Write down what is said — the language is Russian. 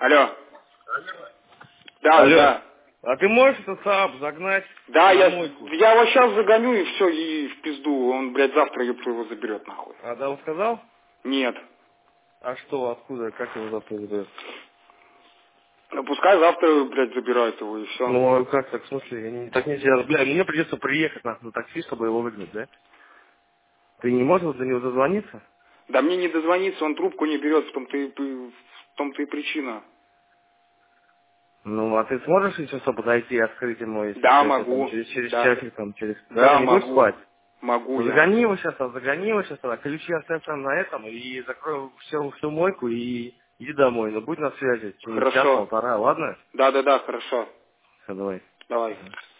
Алло. Да, Алло. да. А ты можешь этот СААП загнать Да, на я мойку? его сейчас загоню и все, и в пизду. Он, блядь, завтра его заберет нахуй. А да, он сказал? Нет. А что, откуда, как его завтра заберет? Ну, пускай завтра, блядь, забирают его и все. Ну, а как так, в смысле? Так нельзя. Бля, мне придется приехать на такси, чтобы его выгнать, да? Ты не можешь до него дозвониться? Да мне не дозвониться, он трубку не берет, в том-то и причина. Ну, а ты сможешь еще что подойти и открыть ему, если Да, что, если там могу. через Да. часик, там, через... Да, ты Да, не будешь могу. спать? Могу Ну, я. загони его сейчас, ключи оставь там на этом, и закрой всю мойку, и иди домой. Но будь на связи, через Хорошо. час-полтора, ладно? Да, хорошо. Все, давай. Давай. Ага.